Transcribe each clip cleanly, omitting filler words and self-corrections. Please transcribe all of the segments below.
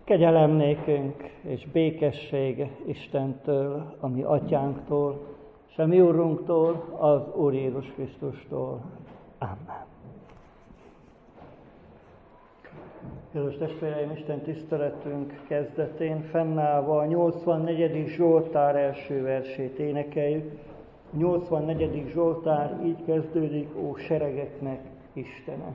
Kegyelem nékünk és békesség Istentől, a mi atyánktól, és a mi Urunktól, az Úr Jézus Krisztustól. Amen. Kedves testvéreim, Isten tiszteletünk kezdetén fennállva a 84. Zsoltár első versét énekeljük. A 84. Zsoltár így kezdődik: Ó seregeknek Istene!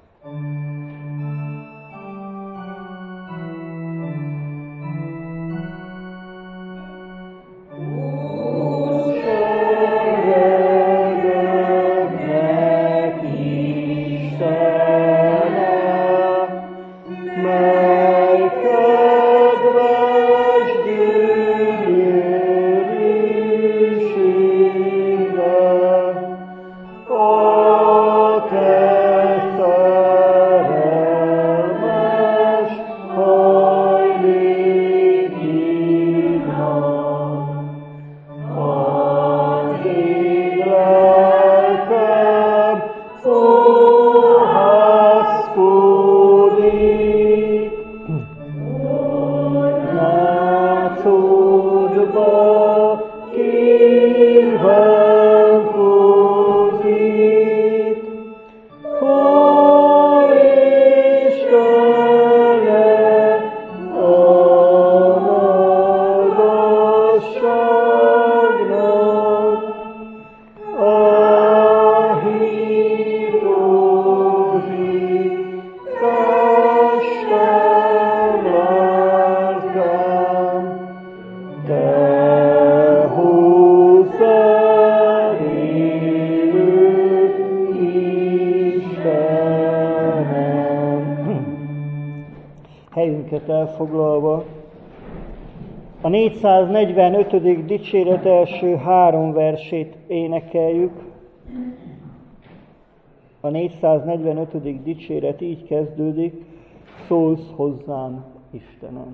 Helyünket elfoglalva, a 445. dicséret első 3 versét énekeljük. A 445. dicséret így kezdődik: Szólsz hozzám, Istenem!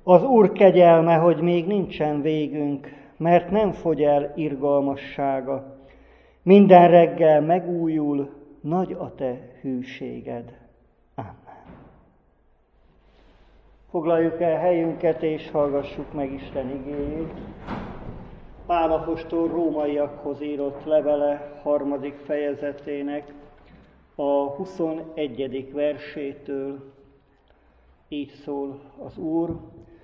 Az Úr kegyelme, hogy még nincsen végünk, mert nem fogy el irgalmassága. Minden reggel megújul, nagy a te hűséged. Amen. Foglaljuk el helyünket, és hallgassuk meg Isten igéjét. Pál apostol rómaiakhoz írott levele 3. fejezetének a 21. versétől. Így szól az Úr.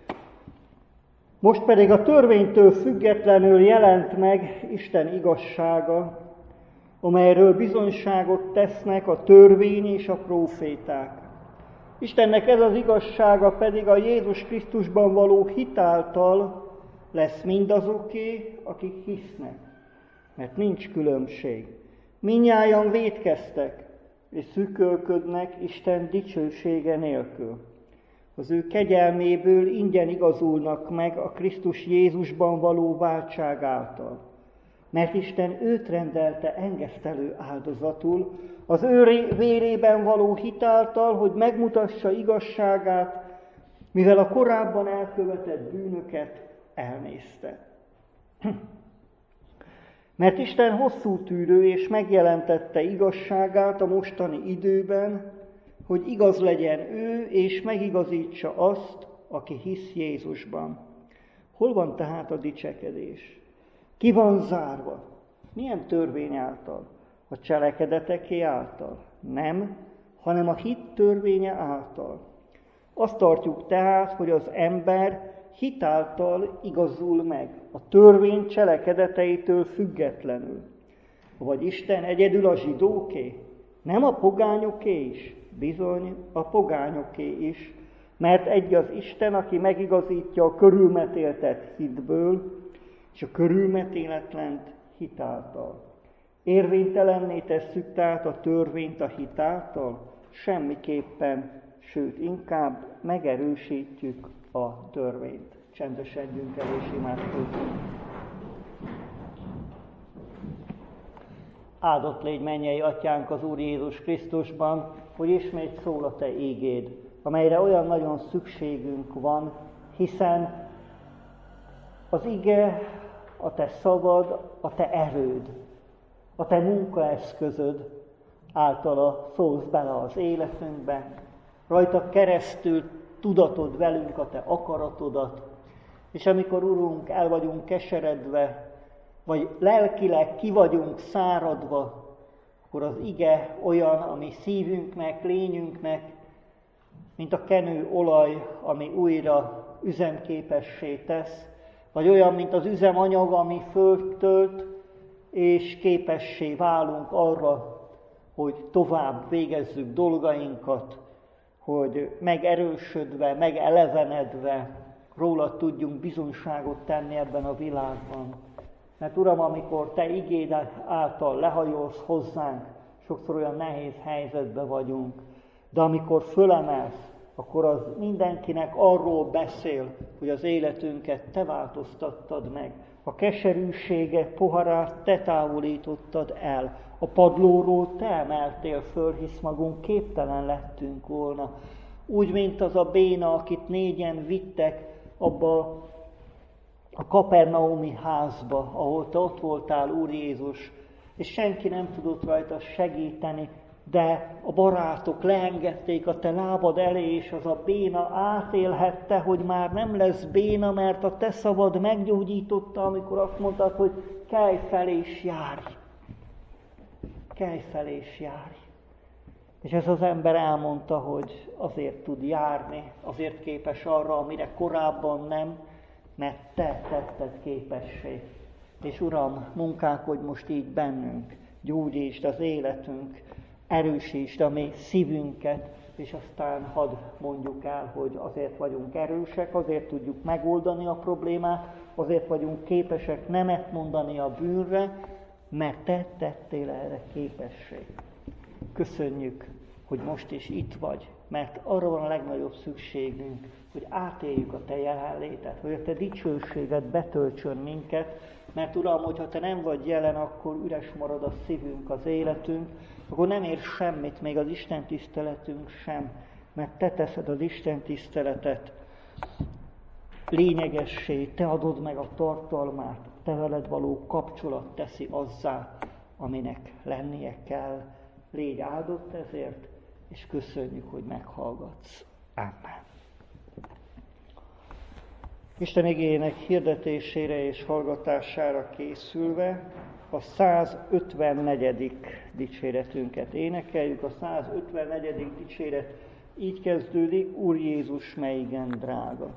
Most pedig a törvénytől függetlenül jelent meg Isten igazsága, amelyről bizonyságot tesznek a törvény és a próféták. Istennek ez az igazsága pedig a Jézus Krisztusban való hit által lesz mindazoké, akik hisznek, mert nincs különbség. Mindnyájan vétkeztek, és szűkölködnek Isten dicsősége nélkül. Az ő kegyelméből ingyen igazulnak meg a Krisztus Jézusban való váltság által. Mert Isten őt rendelte engesztelő áldozatul, az ő vérében való hit által, hogy megmutassa igazságát, mivel a korábban elkövetett bűnöket elnézte. Mert Isten hosszú tűrő és megjelentette igazságát a mostani időben, hogy igaz legyen ő, és megigazítsa azt, aki hisz Jézusban. Hol van tehát a dicsekedés? Ki van zárva? Milyen törvény által? A cselekedeteké által? Nem, hanem a hit törvénye által. Azt tartjuk tehát, hogy az ember hit által igazul meg, a törvény cselekedeteitől függetlenül. Vagy Isten egyedül a zsidóké? Nem a pogányoké is? Bizony a pogányoké is, mert egy az Isten, aki megigazítja a körülmetéltet hitből, és a körülmetéletlent hit által. Érvénytelenné tesszük tehát a törvényt a hit által? Semmiképpen, sőt inkább megerősítjük a törvényt. Csendesedjünk el és imádkozzunk. Áldott légy mennyei Atyánk az Úr Jézus Krisztusban, hogy ismét szól a Te ígéd, amelyre olyan nagyon szükségünk van, hiszen az ige a Te szavad, a Te erőd, a Te munkaeszközöd általa szólsz bele az életünkbe, rajta keresztül tudatod velünk a Te akaratodat, és amikor, Urunk, el vagyunk keseredve, vagy lelkileg ki vagyunk száradva, akkor az ige olyan, ami szívünknek, lényünknek, mint a kenő olaj, ami újra üzemképessé tesz, vagy olyan, mint az üzemanyag, ami föltölt, és képessé válunk arra, hogy tovább végezzük dolgainkat, hogy megerősödve, megelevenedve róla tudjunk bizonyságot tenni ebben a világban. Mert Uram, amikor Te igéd által lehajolsz hozzánk, sokszor olyan nehéz helyzetben vagyunk, de amikor fölemelsz, akkor az mindenkinek arról beszél, hogy az életünket Te változtattad meg. A keserűsége poharát Te távolítottad el. A padlóról Te emeltél föl, hisz magunk képtelen lettünk volna. Úgy, mint az a béna, akit 4-en vittek abba a kapernaumi házba, ahol Te ott voltál, Úr Jézus, és senki nem tudott rajta segíteni, de a barátok leengedték a Te lábad elé, és az a béna átélhette, hogy már nem lesz béna, mert a Te szavad meggyógyította, amikor azt mondtad, hogy kelj fel és járj. Kelj fel és járj. És ez az ember elmondta, hogy azért tud járni, azért képes arra, amire korábban nem, mert Te tetted képessé. És Uram, munkálkodj most így bennünk, gyógyítsd az életünk, erősítsd a mi szívünket, és aztán hadd mondjuk el, hogy azért vagyunk erősek, azért tudjuk megoldani a problémát, azért vagyunk képesek nemet mondani a bűnre, mert Te tettél erre képessé. Köszönjük, hogy most is itt vagy, mert arra van a legnagyobb szükségünk, hogy átéljük a Te jelenlétet, hogy a Te dicsőséged betöltsön minket, mert Uram, hogyha Te nem vagy jelen, akkor üres marad a szívünk, az életünk, akkor nem ér semmit, még az Isten tiszteletünk sem, mert Te teszed az Isten tiszteletet lényegessé, te adod meg a tartalmát, te veled való kapcsolat teszi azzá, aminek lennie kell. Légy áldott ezért, és köszönjük, hogy meghallgatsz. Amen. Isten igéjének hirdetésére és hallgatására készülve a 154. dicséretünket énekeljük. A 154. dicséret így kezdődik: Úr Jézus, melyigen drága.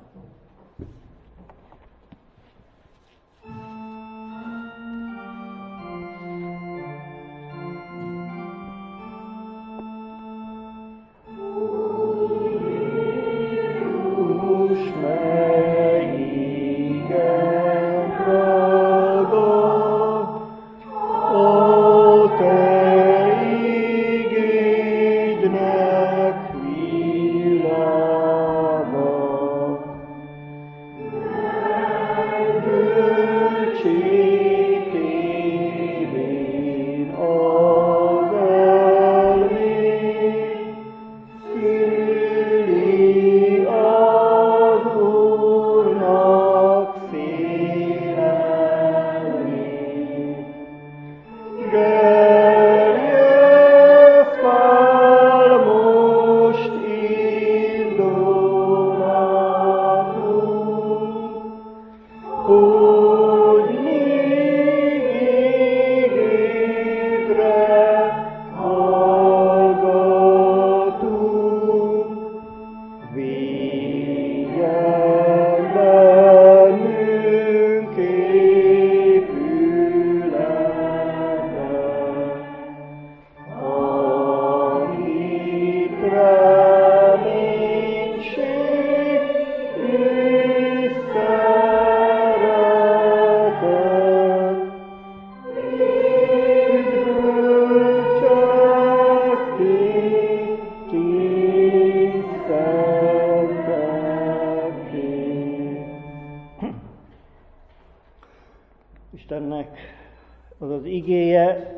Istennek az az igéje,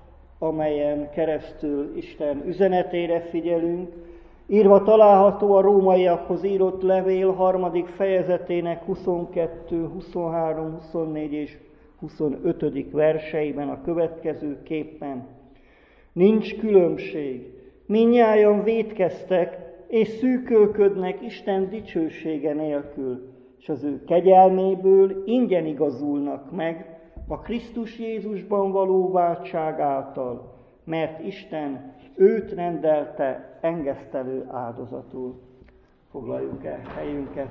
amelyen keresztül Isten üzenetére figyelünk, írva található a rómaiakhoz írott levél 3. fejezetének 22, 23, 24 és 25. verseiben a következőképpen: Nincs különbség, mindnyájan vétkeztek, és szűkölködnek Isten dicsősége nélkül, és az ő kegyelméből ingyen igazulnak meg a Krisztus Jézusban való váltság által, mert Isten őt rendelte engesztelő áldozatul. Foglaljuk el helyünket.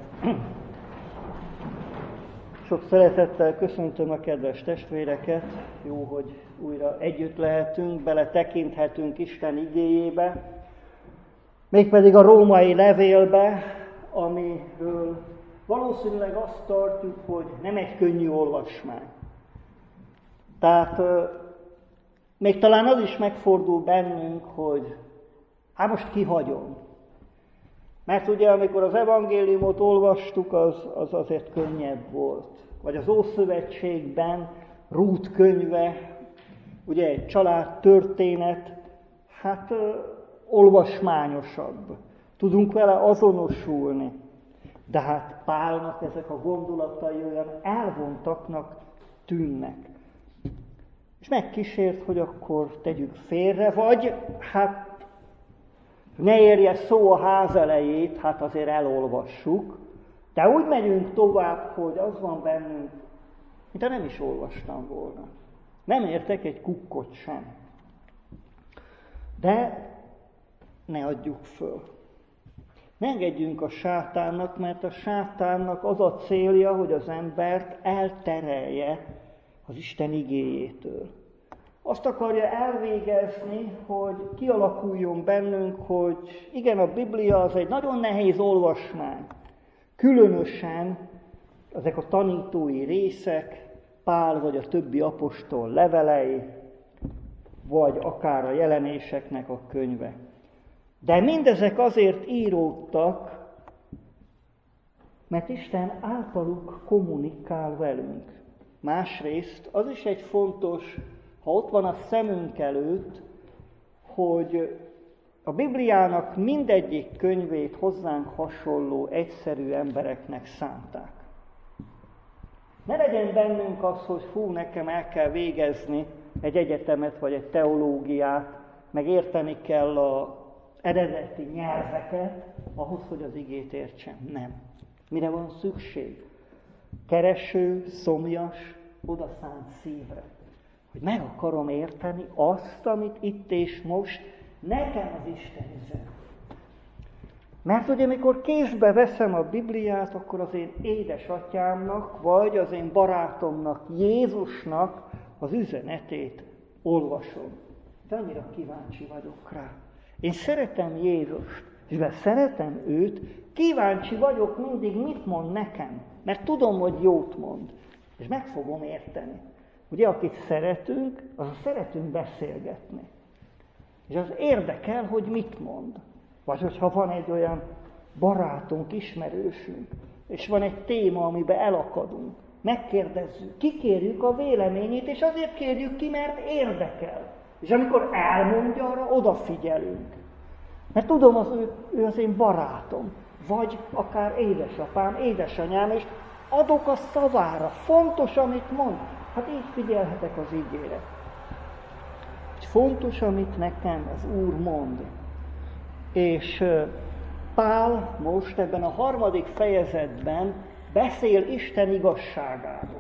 Sok szeretettel köszöntöm a kedves testvéreket. Jó, hogy újra együtt lehetünk, beletekinthetünk Isten igéjébe, mégpedig a római levélbe, amiről valószínűleg azt tartjuk, hogy nem egy könnyű olvasmány. Tehát még talán az is megfordul bennünk, hogy hát most kihagyom. Mert ugye amikor az evangéliumot olvastuk, az azért könnyebb volt. Vagy az Ószövetségben Rút könyve, ugye egy családtörténet, hát olvasmányosabb. Tudunk vele azonosulni. De hát Pálnak ezek a gondolatai olyan elvontaknak tűnnek. És megkísért, hogy akkor tegyük félre, vagy hát ne érje szó a ház elejét, hát azért elolvassuk, de úgy megyünk tovább, hogy az van bennünk, mintha nem is olvastam volna. Nem értek egy kukkot sem. De ne adjuk föl. Ne engedjünk a sátánnak, mert a sátánnak az a célja, hogy az embert elterelje az Isten igéjétől. Azt akarja elvégezni, hogy kialakuljon bennünk, hogy igen, a Biblia az egy nagyon nehéz olvasmány. Különösen ezek a tanítói részek, Pál vagy a többi apostol levelei, vagy akár a jelenéseknek a könyve. De mindezek azért íródtak, mert Isten általuk kommunikál velünk. Másrészt az is egy fontos, ha ott van a szemünk előtt, hogy a Bibliának mindegyik könyvét hozzánk hasonló, egyszerű embereknek szánták. Ne legyen bennünk az, hogy nekem el kell végezni egy egyetemet vagy egy teológiát, meg érteni kell az eredeti nyelveket, ahhoz, hogy az igét értsem. Nem. Mire van szükség? Kereső, szomjas, odaszánt szívre. Hogy meg akarom érteni azt, amit itt és most nekem az Isten üzen. Mert ugye, amikor kézbe veszem a Bibliát, akkor az én édesatyámnak, vagy az én barátomnak, Jézusnak az üzenetét olvasom. De annyira kíváncsi vagyok rá. Én szeretem Jézust, és mivel szeretem őt, kíváncsi vagyok mindig, mit mond nekem. Mert tudom, hogy jót mond, és meg fogom érteni. Ugye, akit szeretünk, az szeretünk beszélgetni. És az érdekel, hogy mit mond. Vagy hogyha van egy olyan barátunk, ismerősünk, és van egy téma, amiben elakadunk, megkérdezzük, kikérjük a véleményét, és azért kérjük ki, mert érdekel. És amikor elmondja, arra odafigyelünk. Mert tudom, ő az én barátom, vagy akár édesapám, édesanyám, és adok a szavára. Fontos, amit mond. Hát így figyelhetek az ígére. Fontos, amit nekem az Úr mond. És Pál most ebben a 3. fejezetben beszél Isten igazságáról.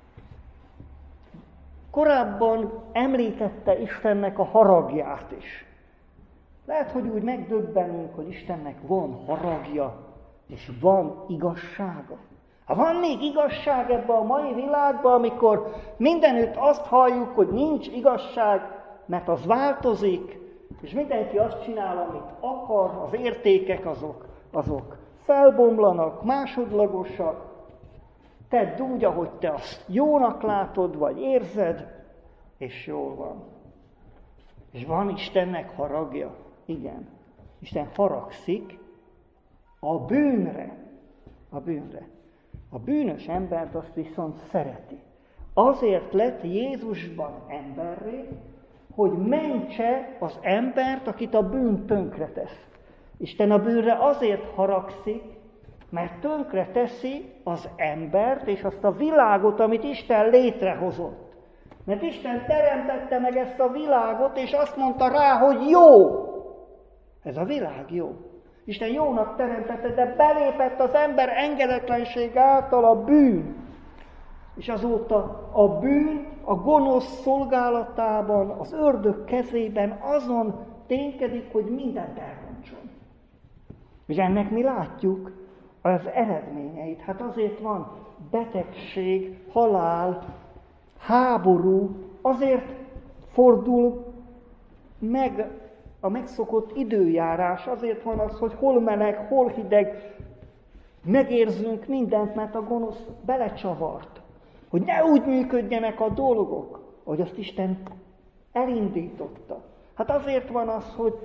Korábban említette Istennek a haragját is. Lehet, hogy úgy megdöbbenünk, hogy Istennek van haragja, és van igazsága. Ha van még igazság ebben a mai világban, amikor mindenütt azt halljuk, hogy nincs igazság, mert az változik, és mindenki azt csinál, amit akar, az értékek azok felbomlanak, másodlagosak. Tedd úgy, ahogy te azt jónak látod, vagy érzed, és jól van. És van Istennek haragja? Igen. Isten haragszik a bűnre. A bűnre. A bűnös embert azt viszont szereti. Azért lett Jézusban emberré, hogy mentse az embert, akit a bűn tönkretesz. Isten a bűnre azért haragszik, mert tönkreteszi az embert és azt a világot, amit Isten létrehozott. Mert Isten teremtette meg ezt a világot, és azt mondta rá, hogy jó. Ez a világ jó. Isten jónak teremtette, de belépett az ember engedetlenség által a bűn. És azóta a bűn a gonosz szolgálatában, az ördög kezében azon ténykedik, hogy mindent elrontson. És ennek mi látjuk az eredményeit. Hát azért van betegség, halál, háború, azért fordul meg a megszokott időjárás, azért van az, hogy hol meleg, hol hideg, megérzünk mindent, mert a gonosz belecsavart. Hogy ne úgy működjenek a dolgok, ahogy azt Isten elindította. Hát azért van az, hogy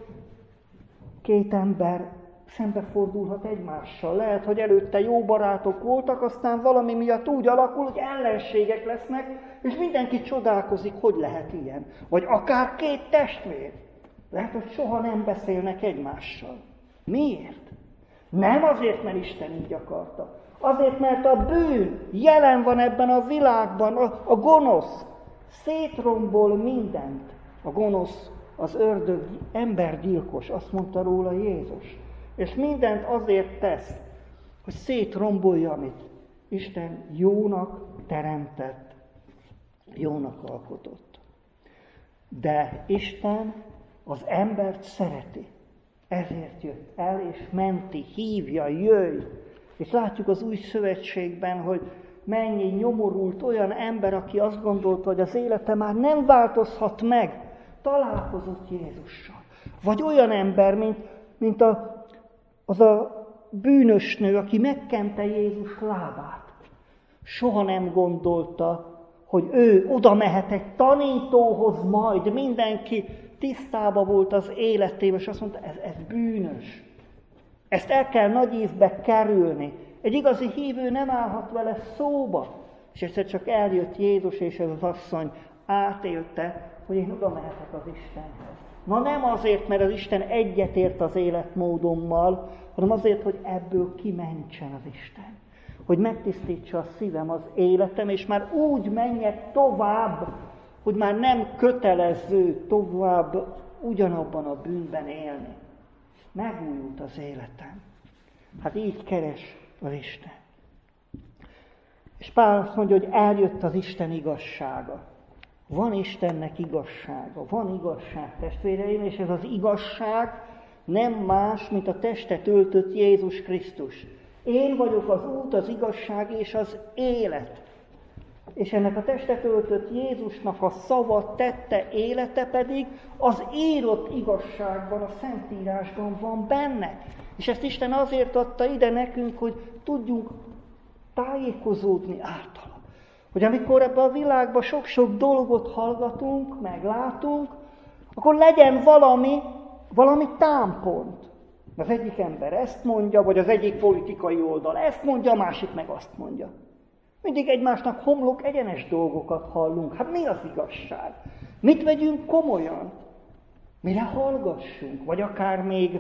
két ember szembefordulhat egymással. Lehet, hogy előtte jó barátok voltak, aztán valami miatt úgy alakul, hogy ellenségek lesznek, és mindenki csodálkozik, hogy lehet ilyen. Vagy akár két testvér. Lehet, hogy soha nem beszélnek egymással. Miért? Nem azért, mert Isten így akarta. Azért, mert a bűn jelen van ebben a világban, a gonosz szétrombol mindent. A gonosz, az ördög, embergyilkos, azt mondta róla Jézus. És mindent azért tesz, hogy szétrombolja, amit Isten jónak teremtett, jónak alkotott. De Isten az embert szereti. Ezért jött el, és menti, hívja, jöjj. És látjuk az Új Szövetségben, hogy mennyi nyomorult olyan ember, aki azt gondolta, hogy az élete már nem változhat meg, találkozott Jézussal. Vagy olyan ember, mint az a bűnös nő, aki megkente Jézus lábát. Soha nem gondolta, hogy ő oda mehet egy tanítóhoz majd, mindenki tisztában volt az életében, és azt mondta, ez bűnös. Ezt el kell nagy évbe kerülni. Egy igazi hívő nem állhat vele szóba. És egyszer csak eljött Jézus, és ez az asszony átélte, hogy én oda mehetek az Istenhez. Na nem azért, mert az Isten egyetért az életmódommal, hanem azért, hogy ebből kimentsen az Isten. Hogy megtisztítsa a szívem, az életem, és már úgy menjek tovább, hogy már nem kötelező tovább ugyanabban a bűnben élni. Megújult az életem. Hát így keres az Isten. És Pál azt mondja, hogy eljött az Isten igazsága. Van Istennek igazsága, van igazság, testvéreim, és ez az igazság nem más, mint a testet öltött Jézus Krisztus. Én vagyok az út, az igazság és az élet. És ennek a testet öltött Jézusnak a szava, tette, élete pedig az írott igazságban, a Szentírásban van benne. És ezt Isten azért adta ide nekünk, hogy tudjunk tájékozódni általa. Hogy amikor ebben a világban sok-sok dolgot hallgatunk, meglátunk, akkor legyen valami támpont. Az egyik ember ezt mondja, vagy az egyik politikai oldal ezt mondja, a másik meg azt mondja. Mindig egymásnak homlok egyenes dolgokat hallunk. Hát mi az igazság? Mit vegyünk komolyan? Mire hallgassunk? Vagy akár még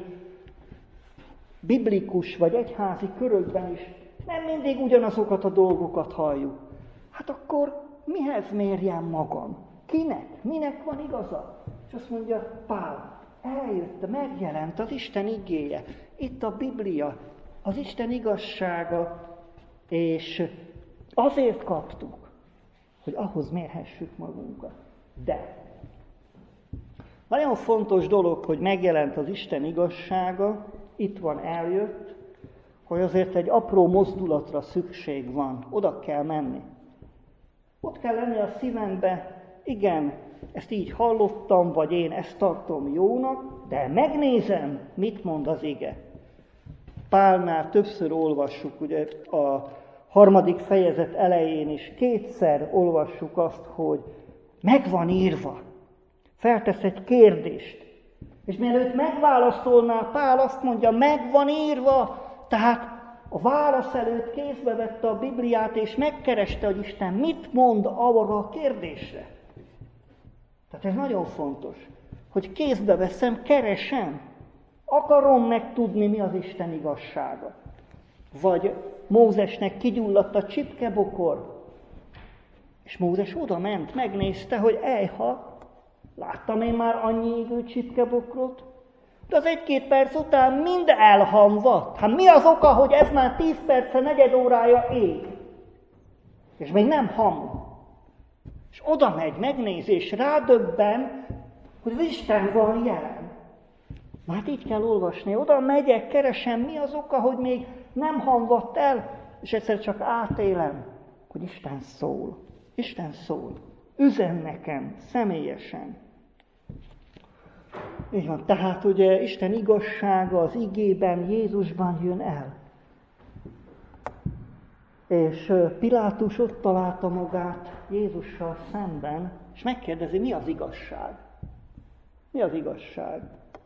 biblikus vagy egyházi körökben is nem mindig ugyanazokat a dolgokat halljuk. Hát akkor mihez mérjem magam? Kinek? Minek van igaza? És azt mondja Pál, eljött, megjelent az Isten igéje. Itt a Biblia, az Isten igazsága, és azért kaptuk, hogy ahhoz mérhessük magunkat. De nagyon fontos dolog, hogy megjelent az Isten igazsága, itt van, eljött, hogy azért egy apró mozdulatra szükség van, oda kell menni. Ott kell lenni a szívembe, igen, ezt így hallottam, vagy én ezt tartom jónak, de megnézem, mit mond az ige. Pálnál többször olvassuk, ugye a 3. fejezet elején is kétszer olvassuk azt, hogy meg van írva. Feltesz egy kérdést. És mielőtt megválaszolná, Pál azt mondja, meg van írva. Tehát a válasz előtt kézbe vette a Bibliát, és megkereste, hogy Isten mit mond arra a kérdésre. Tehát ez nagyon fontos, hogy kézbe veszem, keresem. Akarom megtudni, mi az Isten igazsága. Vagy Mózesnek kigyulladt a csipkebokor, és Mózes oda ment, megnézte, hogy láttam én már annyi égő csipkebokrot, de az 1-2 perc után mind elhamvadt. Hát mi az oka, hogy ez már 10 perce, 4 órája ég? És még nem ham. És oda megy, megnézi, és rádöbben, hogy az Isten van jelen. Hát így kell olvasni. Oda megyek, keresem, mi az oka, hogy még nem hamvadt el, és egyszer csak átélem, hogy Isten szól. Isten szól. Üzen nekem személyesen. Így van, tehát ugye Isten igazsága az igében, Jézusban jön el. És Pilátus ott találta magát Jézussal szemben, és megkérdezi, mi az igazság? Mi az igazság?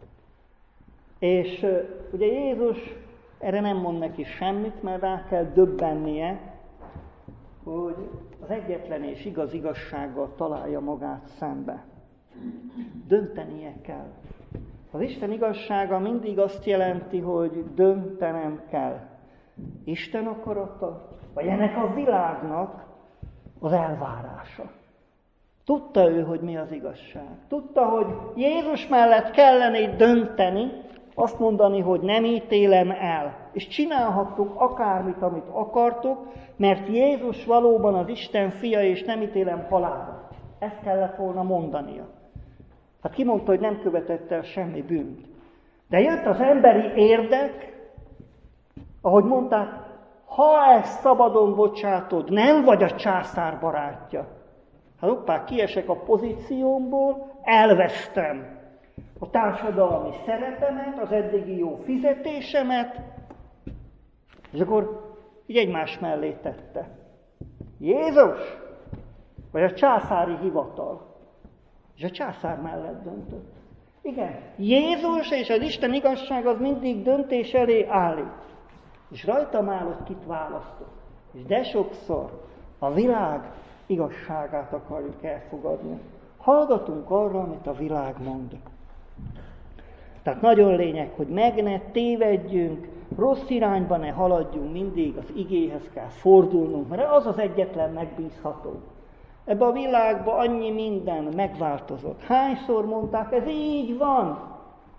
És ugye Jézus erre nem mond neki semmit, mert rá kell döbbennie, hogy az egyetlen és igaz igazsággal találja magát szembe. Döntenie kell. Az Isten igazsága mindig azt jelenti, hogy döntenem kell. Isten akarata, vagy ennek a világnak az elvárása. Tudta ő, hogy mi az igazság. Tudta, hogy Jézus mellett kellene dönteni, azt mondani, hogy nem ítélem el. És csinálhattuk akármit, amit akartok, mert Jézus valóban az Isten fia, és nem ítélem halálra. Ezt kellett volna mondania. Hát ki mondta, hogy nem követett el semmi bűnt. De jött az emberi érdek, ahogy mondták, ha ezt szabadon bocsátod, nem vagy a császár barátja. Hát hoppá, kiesek a pozíciómból, elvesztem a társadalmi szerepemet, az eddigi jó fizetésemet, és akkor így egymás mellé tette. Jézus, vagy a császári hivatal. És a császár mellett döntött. Igen, Jézus és az Isten igazság az mindig döntés elé állít. És rajtam áll, hogy kit választok. És de sokszor a világ igazságát akarjuk elfogadni. Hallgatunk arra, amit a világ mond. Tehát nagyon lényeg, hogy meg ne tévedjünk, rossz irányba ne haladjunk, mindig az igéhez kell fordulnunk, mert az az egyetlen megbízható. Ebbe a világban annyi minden megváltozott. Hányszor mondták, ez így van?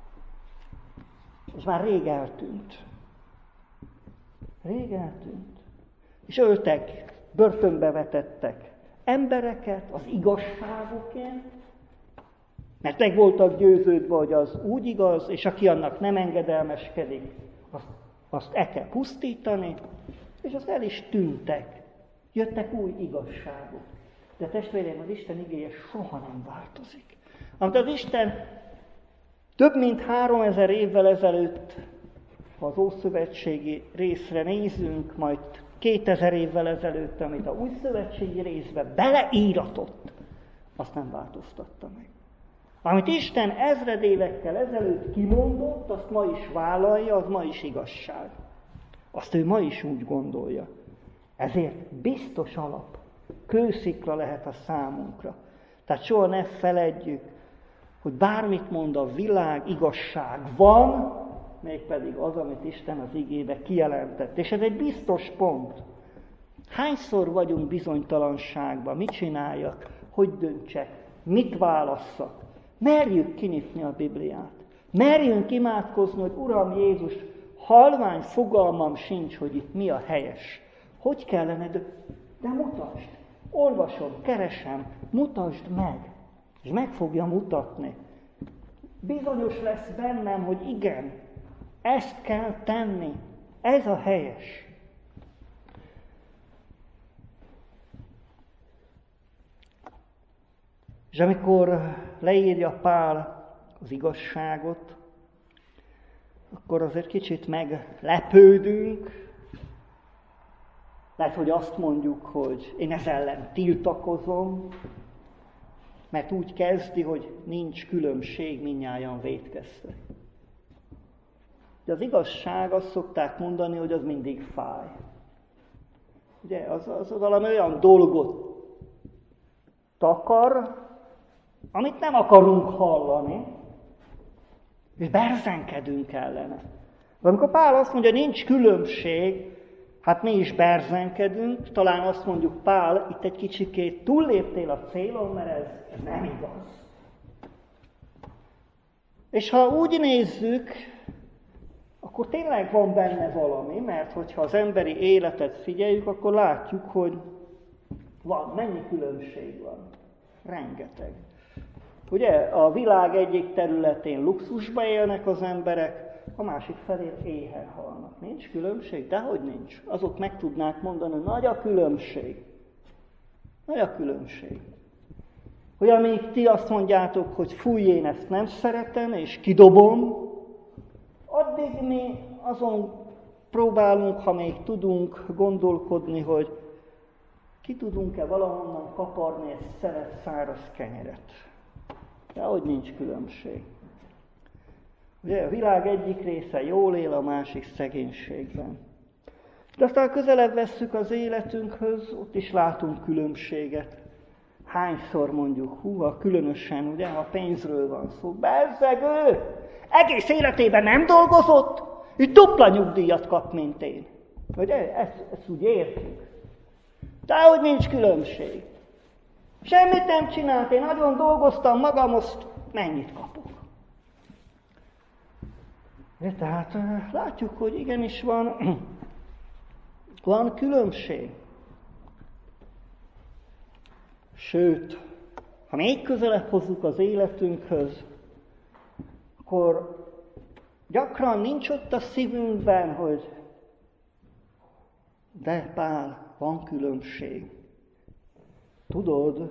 És már rég eltűnt. Rég eltűnt. És öltek, börtönbe vetettek embereket az igazságukért, mert meg voltak győződve, hogy az úgy igaz, és aki annak nem engedelmeskedik, azt el kell pusztítani, és azt el is tűntek. Jöttek új igazságok. De testvéreim, az Isten igéje soha nem változik. Amit az Isten több mint 3000 évvel ezelőtt, ha az ószövetségi részre nézünk, majd 2000 évvel ezelőtt, amit a újszövetségi részbe beleíratott, azt nem változtatta meg. Amit Isten ezredévekkel ezelőtt kimondott, azt ma is vállalja, az ma is igazság. Azt ő ma is úgy gondolja. Ezért biztos alap, kőszikla lehet a számunkra. Tehát soha ne feledjük, hogy bármit mond a világ, igazság van, mégpedig az, amit Isten az igébe kijelentett. És ez egy biztos pont. Hányszor vagyunk bizonytalanságban? Mit csináljak? Hogy döntsek? Mit válasszak? Merjük kinyitni a Bibliát. Merjünk imádkozni, hogy Uram Jézus, halvány fogalmam sincs, hogy itt mi a helyes. Hogy kellene, de mutasd. Olvasom, keresem, mutasd meg. És meg fogja mutatni. Bizonyos lesz bennem, hogy igen, ezt kell tenni. Ez a helyes. És amikor leírja Pál az igazságot, akkor azért kicsit meglepődünk. Lehet, hogy azt mondjuk, hogy én ez ellen tiltakozom, mert úgy kezdi, hogy nincs különbség, mindnyájan vétkeztek. De az igazság, azt szokták mondani, hogy az mindig fáj. Ugye, az valami olyan dolgot takar, amit nem akarunk hallani, és berzenkedünk ellene. Amikor Pál azt mondja, nincs különbség, hát mi is berzenkedünk, talán azt mondjuk, Pál, itt egy kicsikét túlléptél a célon, mert ez nem igaz. És ha úgy nézzük, akkor tényleg van benne valami, mert hogyha az emberi életet figyeljük, akkor látjuk, hogy van, mennyi különbség van. Rengeteg. Ugye a világ egyik területén luxusba élnek az emberek, a másik felén éhen halnak. Nincs különbség? Dehogy nincs. Azok meg tudnák mondani, hogy nagy a különbség. Nagy a különbség. Hogy amíg ti azt mondjátok, hogy fúj, én ezt nem szeretem, és kidobom, addig mi azon próbálunk, ha még tudunk gondolkodni, hogy ki tudunk-e valahonnan kaparni egy szelet száraz kenyeret. Dehogy nincs különbség. Ugye a világ egyik része jól él, a másik szegénységben. De aztán közelebb vesszük az életünkhöz, ott is látunk különbséget. Hányszor mondjuk, különösen, ugye, ha pénzről van szó. Bezzeg ő! Egész életében nem dolgozott, így dupla nyugdíjat kap, mint én. Ugye, ezt úgy értjük. Dehogy nincs különbség. Semmit nem csinált, én nagyon dolgoztam magam, azt mennyit kapok. De tehát látjuk, hogy igenis van különbség. Sőt, ha még közelebb hozzuk az életünkhöz, akkor gyakran nincs ott a szívünkben, hogy de Pál, van különbség. Tudod,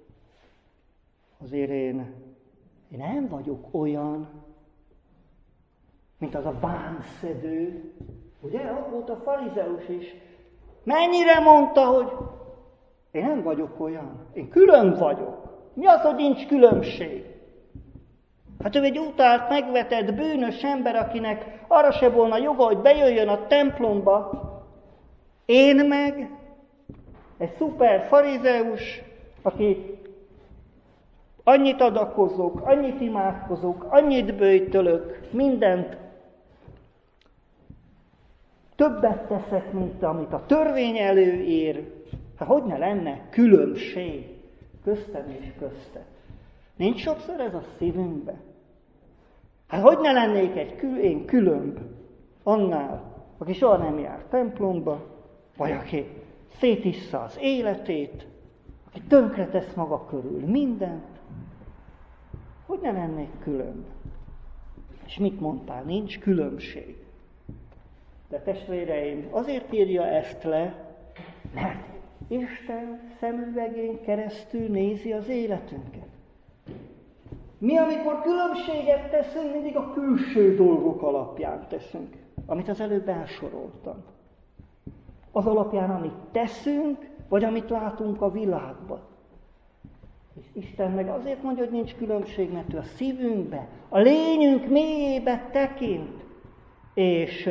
azért én nem vagyok olyan, mint az a bánszedő. Ugye, ott volt a farizeus is. Mennyire mondta, hogy én nem vagyok olyan, én külön vagyok. Mi az, hogy nincs különbség? Hát ő egy utált, megvetett, bűnös ember, akinek arra se volna joga, hogy bejöjjön a templomba. Én meg egy szuper farizeus, aki annyit adakozok, annyit imádkozok, annyit böjtölök, mindent többet teszek, mint amit a törvény előír. Hát hogy ne lenne különbség köztem és közte? Nincs sokszor ez a szívünkbe? Hát hogy ne lennék én különb annál, aki soha nem jár templomba, vagy aki szétissza az életét, aki tönkretesz maga körül mindent? Hogy ne lennék különb? És mit mondtál? Nincs különbség. De testvéreim, azért írja ezt le, mert Isten szemüvegén keresztül nézi az életünket. Mi, amikor különbséget teszünk, mindig a külső dolgok alapján teszünk, amit az előbb elsoroltam. Az alapján, amit teszünk, vagy amit látunk a világban. És Isten meg azért mondja, hogy nincs különbség, mert ő a szívünkbe, a lényünk mélyébe tekint. És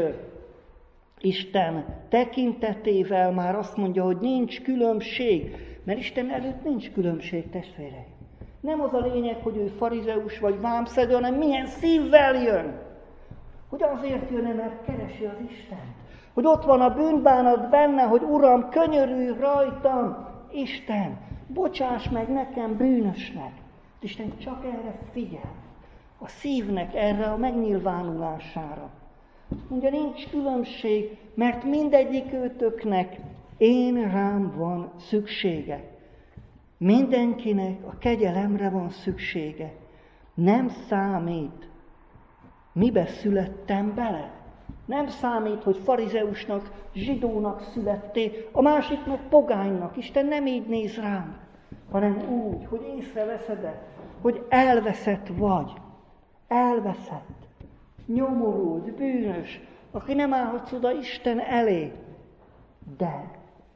Isten tekintetével már azt mondja, hogy nincs különbség, mert Isten előtt nincs különbség, testvéreim. Nem az a lényeg, hogy ő farizeus vagy vámszedő, hanem milyen szívvel jön. Hogy azért jön, mert keresi az Istent. Hogy ott van a bűnbánat benne, hogy Uram, könyörülj rajtam, Isten, bocsáss meg nekem bűnösnek. Isten csak erre figyel. A szívnek erre a megnyilvánulására. Mondja, nincs különbség, mert mindegyik őtöknek én rám van szüksége. Mindenkinek a kegyelemre van szüksége. Nem számít, mibe születtem bele. Nem számít, hogy farizeusnak, zsidónak születtél, a másiknak pogánynak. Isten nem így néz rám, hanem úgy, hogy észreveszed, hogy elveszett vagy. Elveszett, nyomorult, bűnös, aki nem állhatsz oda Isten elé. De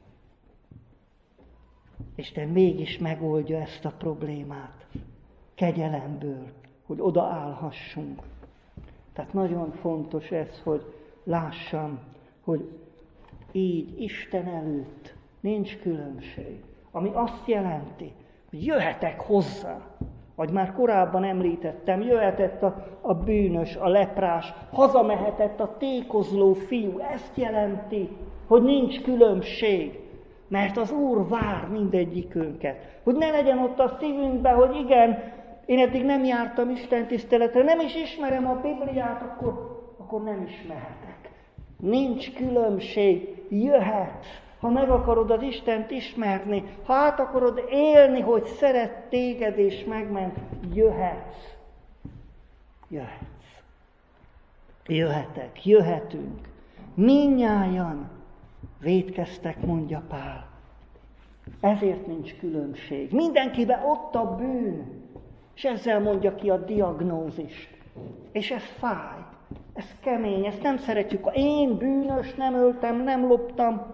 Isten mégis megoldja ezt a problémát kegyelemből, hogy odaállhassunk. Tehát nagyon fontos ez, hogy lássam, hogy így Isten előtt nincs különbség. Ami azt jelenti, hogy jöhetek hozzá. Ahogy már korábban említettem, jöhetett a bűnös, a leprás, hazamehetett a tékozló fiú. Ezt jelenti, hogy nincs különbség. Mert az Úr vár mindegyikünket. Hogy ne legyen ott a szívünkben, hogy igen, én eddig nem jártam Isten tiszteletre, nem is ismerem a Bibliát, akkor nem is mehetek. Nincs különbség, jöhetsz. Ha meg akarod az Istent ismerni, ha át akarod élni, hogy szeret téged és megment, jöhetsz. Jöhetsz. Jöhetek, jöhetünk. Mindnyájan vétkeztek, mondja Pál. Ezért nincs különbség. Mindenkiben ott a bűn. És ezzel mondja ki a diagnózist. És ez fáj. Ez kemény, ezt nem szeretjük. Én bűnös, nem öltem, nem loptam.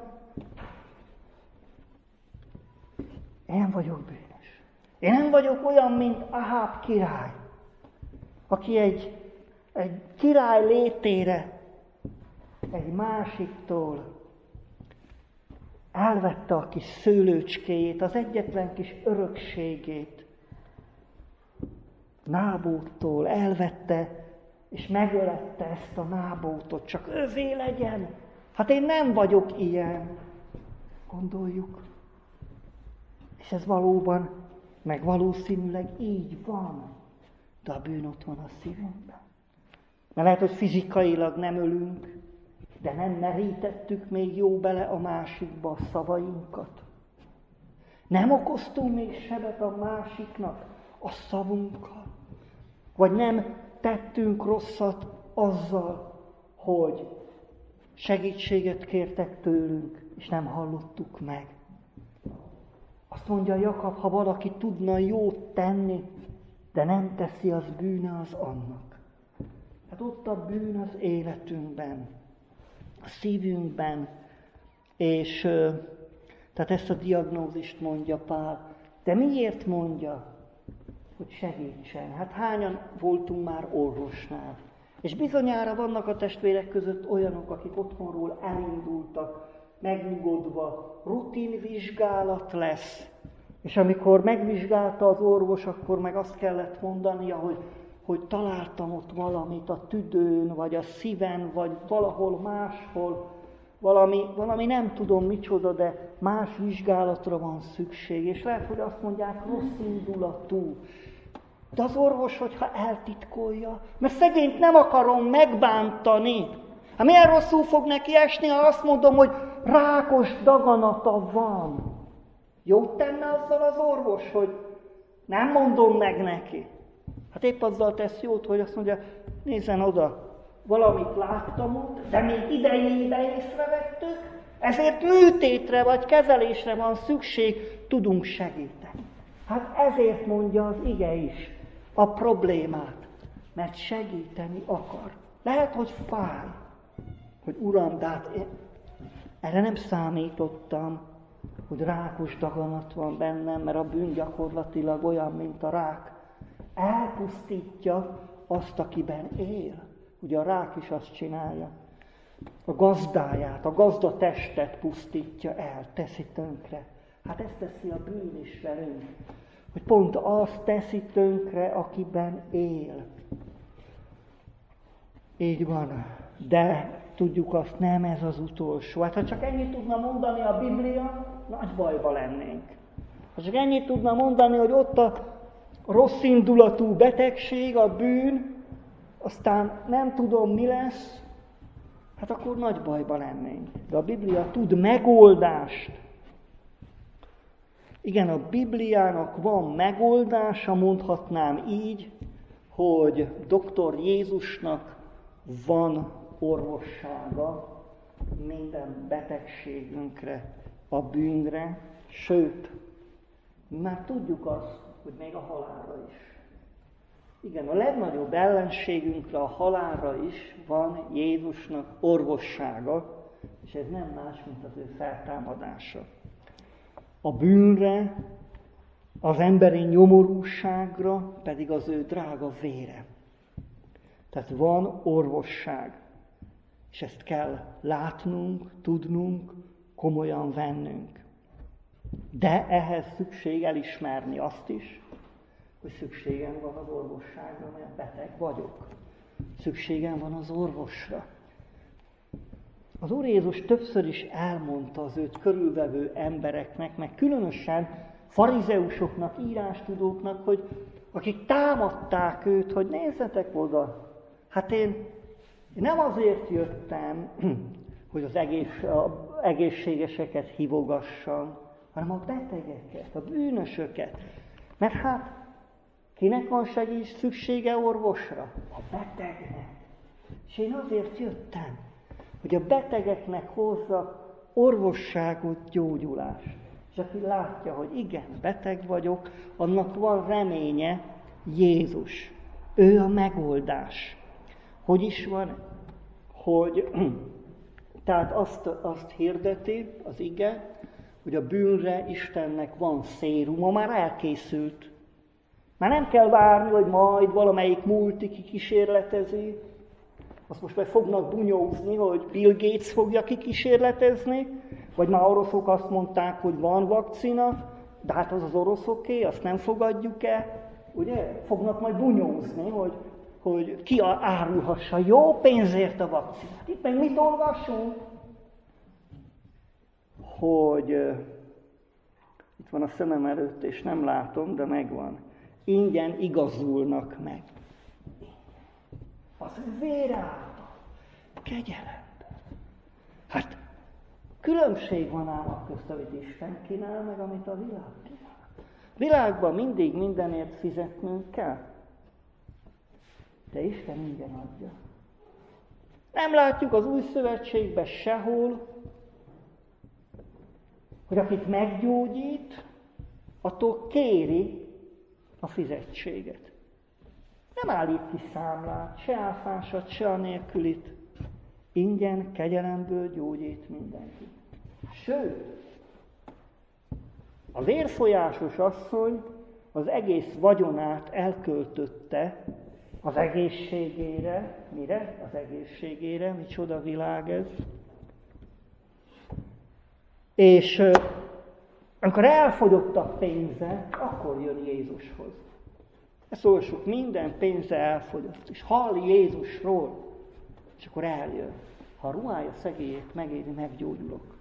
Én vagyok bűnös. Én nem vagyok olyan, mint Aháb király, aki egy király létére egy másiktól elvette a kis szőlőcskéjét, az egyetlen kis örökségét. Nábóttól elvette, és megölette ezt a Nábótot, csak övé legyen. Hát én nem vagyok ilyen, gondoljuk. És ez valóban, meg valószínűleg így van, de a bűn ott van a szívünkben. Mert lehet, hogy fizikailag nem ölünk, de nem merítettük még jó bele a másikba a szavainkat. Nem okoztunk még sebet a másiknak a szavunkkal. Vagy nem tettünk rosszat azzal, hogy segítséget kértek tőlünk, és nem hallottuk meg. Azt mondja Jakab, ha valaki tudna jót tenni, de nem teszi, az bűne az annak. Hát ott a bűn az életünkben, a szívünkben, és tehát ezt a diagnózist mondja Pál. De miért mondja, hogy segítsen? Hát hányan voltunk már orvosnál? És bizonyára vannak a testvérek között olyanok, akik otthonról elindultak, megnyugodva, rutinvizsgálat lesz, És amikor megvizsgálta az orvos, akkor meg azt kellett mondania, hogy találtam ott valamit a tüdőn, vagy a szíven, vagy valahol máshol, valami nem tudom micsoda, de más vizsgálatra van szükség. És lehet, hogy azt mondják, rossz indulatú. De az orvos, hogyha eltitkolja, mert szegényt nem akarom megbántani. Hát milyen rosszul fog neki esni, ha azt mondom, hogy rákos daganata van. Jót tenne azzal az orvos, hogy nem mondom meg neki. Hát épp azzal tesz jót, hogy azt mondja, nézzen oda, valamit láttam ott, de még idejébe észrevettük, ezért műtétre vagy kezelésre van szükség, tudunk segíteni. Hát ezért mondja az ige is a problémát, mert segíteni akar. Lehet, hogy fáj, hogy Uram, de hát én erre nem számítottam, hogy rákos daganat van bennem, mert a bűn gyakorlatilag olyan, mint a rák. Elpusztítja azt, akiben él. Ugye a rák is azt csinálja. A gazdáját, a gazdatestet pusztítja el, teszi tönkre. Hát ezt teszi a bűn is velünk. Hogy pont azt teszi tönkre, akiben él. Így van. De tudjuk azt, nem ez az utolsó. Hát ha csak ennyit tudna mondani a Biblia, nagy bajba lennénk. Ha csak ennyit tudna mondani, hogy ott a rossz indulatú betegség, a bűn, aztán nem tudom mi lesz, hát akkor nagy bajba lennénk. De a Biblia tud megoldást. Igen, a Bibliának van megoldása, mondhatnám így, hogy Dr. Jézusnak van orvossága minden betegségünkre, a bűnre, sőt, már tudjuk azt, hogy még a halálra is. Igen, a legnagyobb ellenségünkre, a halálra is van Jézusnak orvossága, és ez nem más, mint az ő feltámadása. A bűnre, az emberi nyomorúságra pedig az ő drága vére. Tehát van orvosság, és ezt kell látnunk, tudnunk, komolyan vennünk. De ehhez szükség elismerni azt is, hogy szükségem van az orvosságra, mert beteg vagyok. Szükségem van az orvosra. Az Úr Jézus többször is elmondta az őt körülvevő embereknek, meg különösen farizeusoknak, írástudóknak, hogy akik támadták őt, hogy nézzetek oda, hát én nem azért jöttem, hogy az egészségeseket hívogassam, hanem a betegeket, a bűnösöket. Mert hát kinek van szüksége orvosra? A betegnek. És én azért jöttem, hogy a betegeknek hozza orvosságot, gyógyulást. És aki látja, hogy igen, beteg vagyok, annak van reménye, Jézus. Ő a megoldás. Hogy is van? Hogy tehát azt hirdeti az ige, hogy a bűnre Istennek van széruma, már elkészült. Már nem kell várni, hogy majd valamelyik multi kikísérletezi, azt most meg fognak bunyózni, hogy Bill Gates fogja kikísérletezni, vagy már oroszok azt mondták, hogy van vakcina, de hát az oroszoké, azt nem fogadjuk el. Ugye? Fognak majd bunyózni, hogy ki árulhassa jó pénzért a vakcinát. Itt meg mit olvasunk? Hogy itt van a szemem előtt, és nem látom, de megvan. Ingyen igazulnak meg. Az ő vére által. Kegyelemben. Hát különbség van ám a közt, amit Isten kínál, meg amit a világ kínál. Világban mindig mindenért fizetnünk kell. De Isten ingyen adja. Nem látjuk az új szövetségben sehol, hogy akit meggyógyít, attól kéri a fizetséget. Nem állít ki számlát, se áfásat, se a nélkülit. Ingyen, kegyelemből gyógyít mindenkit. Sőt, a vérfolyásos asszony az egész vagyonát elköltötte az egészségére. Mire? Az egészségére. Micsoda világ ez. És Amikor elfogyott a pénze, akkor jön Jézushoz. Ezt olvassuk, minden pénze elfogyott, és hall Jézusról, és akkor eljön. Ha a ruhája szegélyét megéri, meggyógyulok.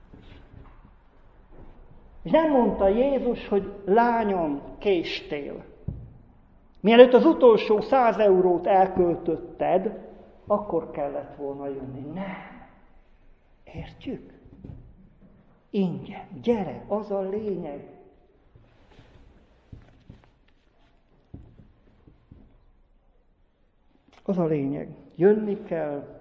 És nem mondta Jézus, hogy lányom, késtél. Mielőtt az utolsó 100 eurót elköltötted, akkor kellett volna jönni. Nem. Értjük? Ingyen. Gyere, az a lényeg. Az a lényeg. Jönni kell,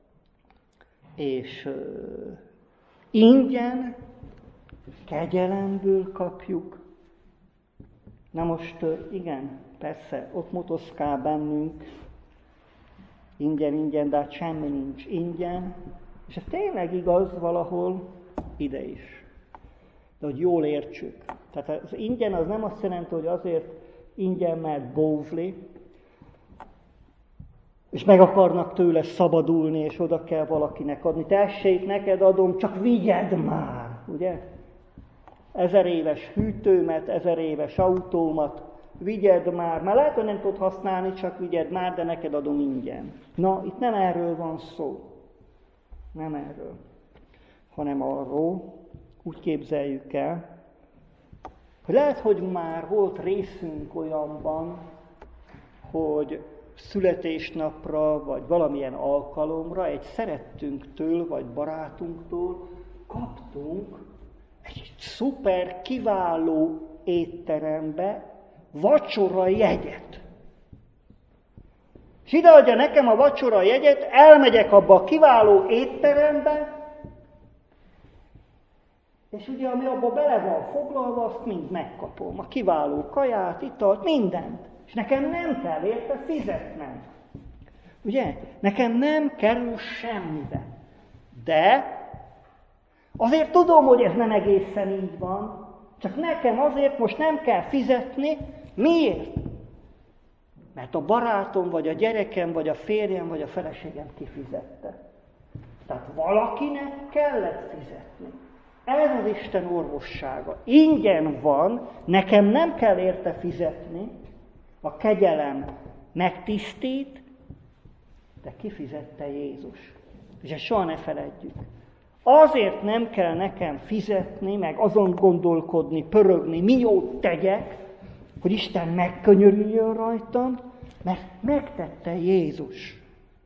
és ingyen, kegyelemből kapjuk. Na most igen, persze, ott motoszkál bennünk, ingyen, de hát semmi nincs ingyen, és ez tényleg igaz valahol ide is. De hogy jól értsük. Tehát az ingyen az nem azt jelenti, hogy azért ingyen, mert bóvli, és meg akarnak tőle szabadulni, és oda kell valakinek adni. Tessék, neked adom, csak vigyed már, ugye? 1000 éves hűtőmet, 1000 éves autómat, vigyed már lehet, hogy nem tudod használni, csak vigyed már, de neked adom ingyen. Na, itt nem erről van szó. Nem erről. Hanem arról, úgy képzeljük el, hogy lehet, hogy már volt részünk olyanban, hogy születésnapra, vagy valamilyen alkalomra egy szerettünktől, vagy barátunktól kaptunk egy szuper, kiváló étterembe vacsora jegyet. És ideadja nekem a vacsora jegyet, elmegyek abba a kiváló étterembe, és ugye, ami abba bele van foglalva, azt mind megkapom. A kiváló kaját, italt, mindent. És nekem nem kell érte fizetnem. Ugye? Nekem nem kerül semmibe. De azért tudom, hogy ez nem egészen így van, csak nekem azért most nem kell fizetni. Miért? Mert a barátom, vagy a gyerekem, vagy a férjem, vagy a feleségem kifizette. Tehát valakinek kellett fizetni. Ez az Isten orvossága. Ingyen van, nekem nem kell érte fizetni, a kegyelem megtisztít, de kifizette Jézus. És ezt soha ne feledjük. Azért nem kell nekem fizetni, meg azon gondolkodni, pörögni, mi jót tegyek, hogy Isten megkönyörüljön rajtam, mert megtette Jézus.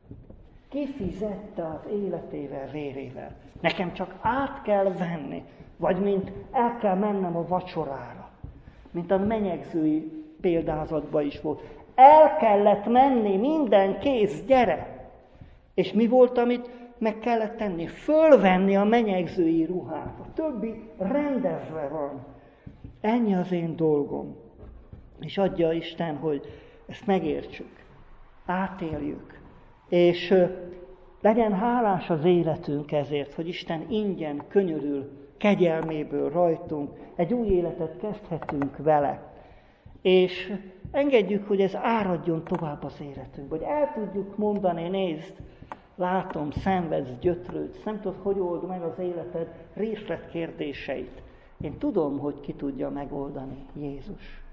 Kifizette az életével, vérével. Nekem csak át kell venni, vagy mint el kell mennem a vacsorára. Mint a menyegzői példázatban is volt. El kellett menni, minden kész, gyere! És mi volt, amit meg kellett tenni? Fölvenni a menyegzői ruhát. A többi rendezve van. Ennyi az én dolgom. És adja Isten, hogy ezt megértsük, átéljük. És legyen hálás az életünk ezért, hogy Isten ingyen könyörül, kegyelméből rajtunk, egy új életet kezdhetünk vele. És engedjük, hogy ez áradjon tovább az életünkbe, hogy el tudjuk mondani, nézd, látom, szenvedsz, gyötrődsz, nem tudod, hogy old meg az életed részletkérdéseit. Én tudom, hogy ki tudja megoldani. Jézus.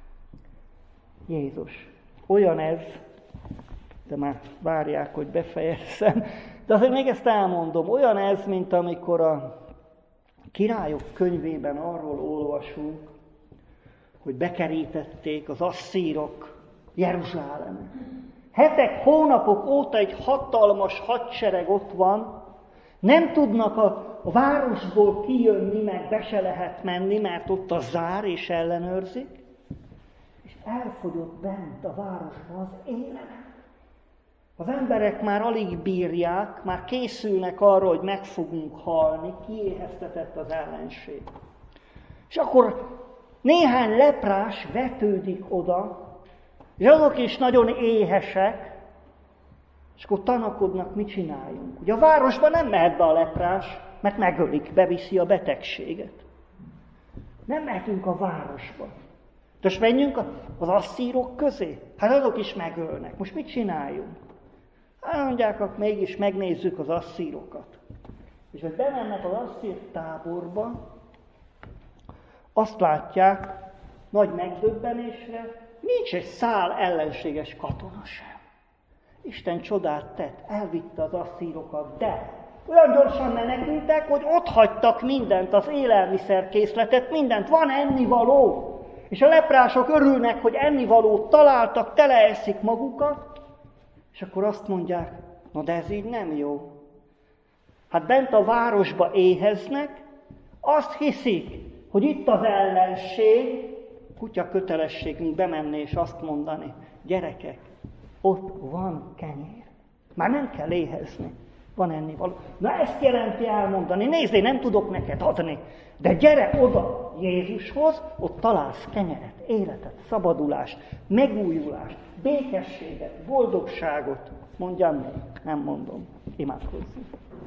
Jézus. Olyan ez, de már várják, hogy befejezzem, de azért még ezt elmondom, olyan ez, mint amikor a Királyok könyvében arról olvasunk, hogy bekerítették az asszírok Jeruzsálemet. Hetek, hónapok óta egy hatalmas hadsereg ott van, nem tudnak a városból kijönni, meg be se lehet menni, mert ott a zár és ellenőrzik, és elfogyott bent a városban az élelem. Az emberek már alig bírják, már készülnek arra, hogy meg fogunk halni, kiéheztetett az ellenség. És akkor néhány leprás vetődik oda, és azok is nagyon éhesek, és akkor tanakodnak, mit csináljunk. Ugye a városban nem mehet be a leprás, mert megölik, beviszi a betegséget. Nem mehetünk a városba. De most menjünk az asszírok közé? Hát azok is megölnek. Most mit csináljunk? Hát mondják, mégis megnézzük az asszírokat. És hogy bemennek az asszír táborba, azt látják nagy megdöbbenésre, nincs egy szál ellenséges katona sem. Isten csodát tett, elvitte az asszírokat, de olyan gyorsan menekültek, hogy ott hagytak mindent, az élelmiszerkészletet, mindent, van ennivaló. És a leprások örülnek, hogy ennivalót találtak, teleeszik magukat, és akkor azt mondják, na de ez így nem jó. Hát bent a városba éheznek, azt hiszik, hogy itt az ellenség, kutya kötelességünk bemenni és azt mondani, gyerekek, ott van kenyér. Már nem kell éhezni, van ennivaló. Na ezt jelenti elmondani, nézd, én nem tudok neked adni, de gyere oda Jézushoz, ott találsz kenyeret, életet, szabadulást, megújulást, békességet, boldogságot. Mondjam még? Nem mondom. Imádkozzunk.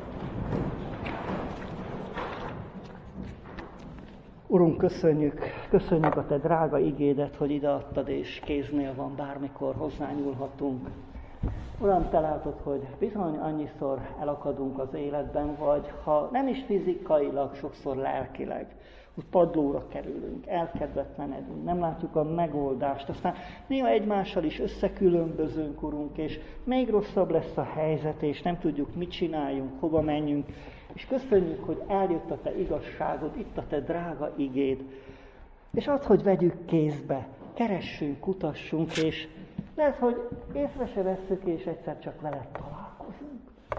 Urunk, köszönjük a Te drága igédet, hogy ideadtad, és kéznél van, bármikor hozzányúlhatunk. Uram, Te látod, hogy bizony annyiszor elakadunk az életben, vagy ha nem is fizikailag, sokszor lelkileg, hogy padlóra kerülünk, elkedvetlenedünk, nem látjuk a megoldást, aztán néha egymással is összekülönbözünk, Urunk, és még rosszabb lesz a helyzet, és nem tudjuk, mit csináljunk, hova menjünk, és köszönjük, hogy eljött a Te igazságod, itt a Te drága igéd, és add, hogy vegyük kézbe, keressünk, kutassunk, és lehet, hogy észre se vesszük, és egyszer csak veled találkozunk.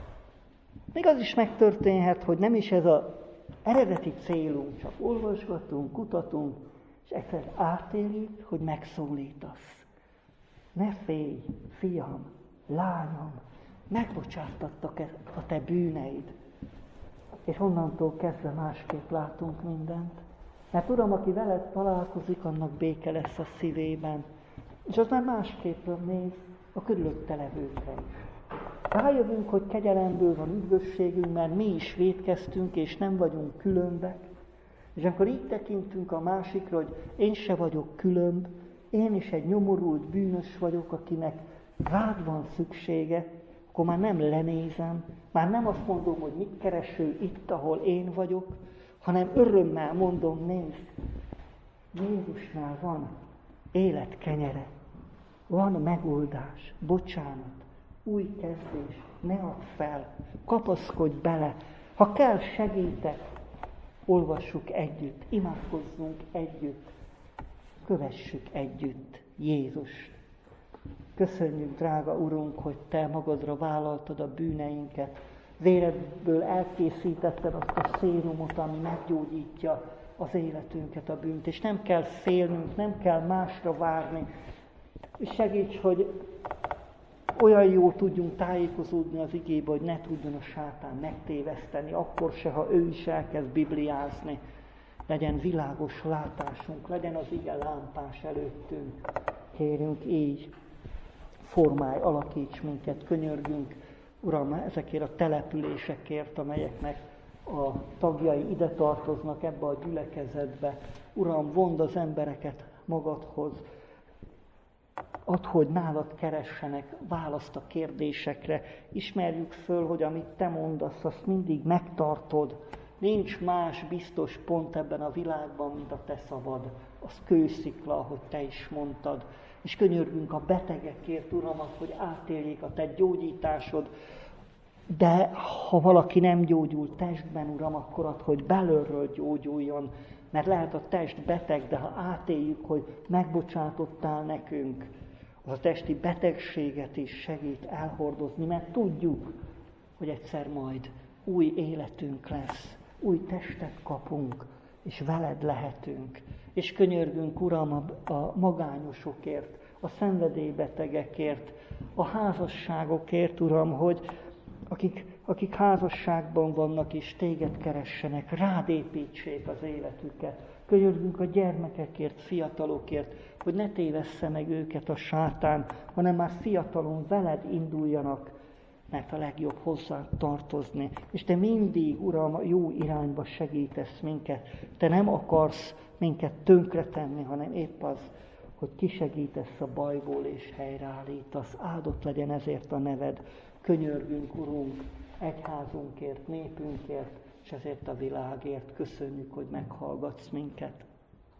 Még az is megtörténhet, hogy nem is ez az eredeti célunk, csak olvasgatunk, kutatunk, és egyszer átéljük, hogy megszólítasz. Ne félj, fiam, lányom, megbocsáttattak a te bűneid. És onnantól kezdve másképp látunk mindent. Mert Uram, aki veled találkozik, annak béke lesz a szívében. És az már másképp néz a körülötte levőkre is. Rájövünk, hogy kegyelemből van üdvösségünk, mert mi is vétkeztünk, és nem vagyunk különbek. És amikor így tekintünk a másikra, hogy én se vagyok különb, én is egy nyomorult bűnös vagyok, akinek rád van szüksége, akkor már nem lenézem, már nem azt mondom, hogy mit kereső itt, ahol én vagyok, hanem örömmel mondom, nézd, Jézusnál van élet kenyere, van megoldás, bocsánat, új kezdés, ne add fel, kapaszkodj bele, ha kell segítek, olvassuk együtt, imádkozzunk együtt, kövessük együtt Jézust. Köszönjük, drága Urunk, hogy Te magadra vállaltad a bűneinket, véredből elkészítetted azt a szérumot, ami meggyógyítja az életünket, a bűnt, és nem kell félnünk, nem kell másra várni. És segíts, hogy olyan jól tudjunk tájékozódni az igébe, hogy ne tudjon a sátán megtéveszteni, akkor se, ha ő is elkezd bibliázni. Legyen világos látásunk, legyen az ige lámpás előttünk. Kérünk így, formálj, alakíts minket, könyörgünk, Uram, ezekért a településekért, amelyeknek a tagjai ide tartoznak ebbe a gyülekezetbe. Uram, vond az embereket magadhoz, add, hogy nálad keressenek választ a kérdésekre. Ismerjük föl, hogy amit Te mondasz, azt mindig megtartod. Nincs más biztos pont ebben a világban, mint a Te szavad. Az kőszikla, ahogy Te is mondtad. És könyörgünk a betegekért, Uram, hogy átéljék a Te gyógyításod. De ha valaki nem gyógyul testben, Uram, akkor add, hogy belülről gyógyuljon. Mert lehet a test beteg, de ha átéljük, hogy megbocsátottál nekünk, az a testi betegséget is segít elhordozni, mert tudjuk, hogy egyszer majd új életünk lesz, új testet kapunk, és veled lehetünk. És könyörgünk, Uram, a magányosokért, a szenvedélybetegekért, a házasságokért, Uram, hogy akik házasságban vannak és Téged keressenek, rád építsék az életüket. Könyörgünk a gyermekekért, fiatalokért, hogy ne tévessze meg őket a sátán, hanem már fiatalon veled induljanak, mert a legjobb hozzá tartozni. És Te mindig, Uram, a jó irányba segítesz minket. Te nem akarsz minket tönkretenni, hanem épp az, hogy kisegítesz a bajból és helyreállítasz. Áldott legyen ezért a neved. Könyörgünk, Urunk, egyházunkért, népünkért, és ezért a világért. Köszönjük, hogy meghallgatsz minket.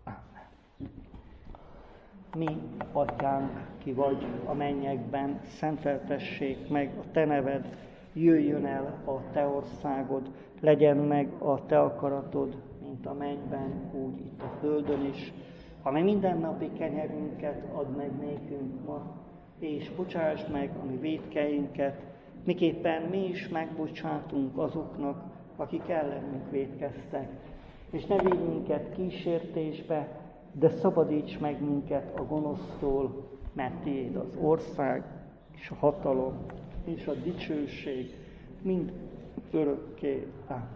Mi, Atyánk, ki vagy a mennyekben, szenteltessék meg a Te neved, jöjjön el a Te országod, legyen meg a Te akaratod, mint a mennyben, úgy itt a földön is. Ami mindennapi kenyerünket add meg nékünk ma, és bocsásd meg a mi vétkeinket, miképpen mi is megbocsátunk azoknak, akik ellenünk vétkeztek. És ne vigy minket kísértésbe, de szabadíts meg minket a gonosztól, mert tiéd az ország, és a hatalom, és a dicsőség mind örökké. Amen.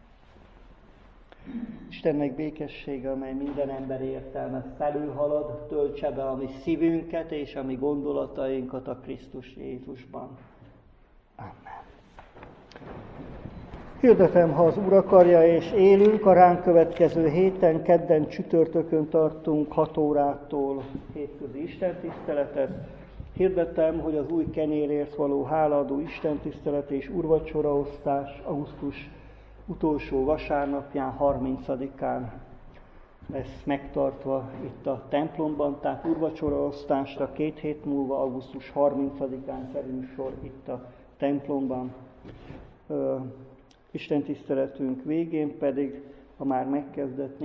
Istennek békessége, amely minden ember értelme felülhalad, töltse be a mi szívünket és a mi gondolatainkat a Krisztus Jézusban. Amen. Hirdetem, ha az Úr akarja és élünk, a ránk következő héten, kedden, csütörtökön tartunk 6 órától hétközi istentiszteletet. Hirdetem, hogy az új kenyérért való hálaadó istentisztelet és úrvacsoraosztás augusztus utolsó vasárnapján, 30-án lesz megtartva itt a templomban, tehát úrvacsoraosztásra 2 hét múlva, augusztus 30-án kerül sor itt a templomban. Istentiszteletünk végén pedig a már megkezdett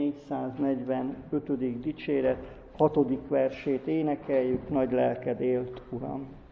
445. dicséret 6. versét énekeljük, nagy lelked élt, Uram!